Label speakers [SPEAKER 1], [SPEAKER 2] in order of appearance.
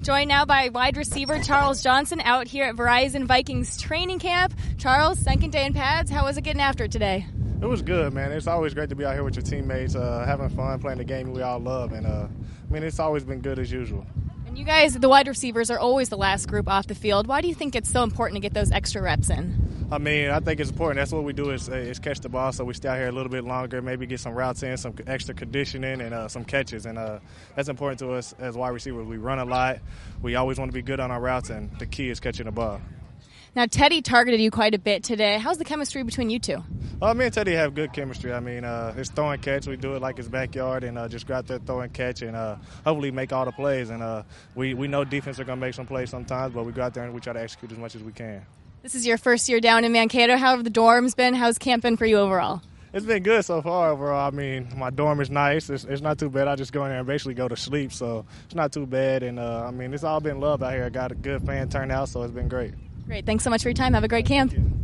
[SPEAKER 1] Joined now by wide receiver Charles Johnson out here at Verizon Vikings training camp. Charles, second day in pads. How was it getting after it today?
[SPEAKER 2] It was good, man. It's always great to be out here with your teammates, having fun, playing the game we all love. And, it's always been good as usual.
[SPEAKER 1] And you guys, the wide receivers, are always the last group off the field. Why do you think it's so important to get those extra reps in?
[SPEAKER 2] I think it's important. That's what we do is catch the ball, so we stay out here a little bit longer, maybe get some routes in, some extra conditioning, and some catches. And that's important to us as wide receivers. We run a lot. We always want to be good on our routes, and the key is catching the ball.
[SPEAKER 1] Now, Teddy targeted you quite a bit today. How's the chemistry between you two?
[SPEAKER 2] Me and Teddy have good chemistry. It's throw and catch. We do it like his backyard and just go out there, throw and catch, and hopefully make all the plays. And we know defense are going to make some plays sometimes, but we go out there and we try to execute as much as we can.
[SPEAKER 1] This is your first year down in Mankato. How have the dorms been? How's camp been for you overall?
[SPEAKER 2] It's been good so far overall. My dorm is nice. It's not too bad. I just go in there and basically go to sleep, so it's not too bad. And, it's all been love out here. I got a good fan turnout, so it's been great.
[SPEAKER 1] Great. Thanks so much for your time. Have a great camp.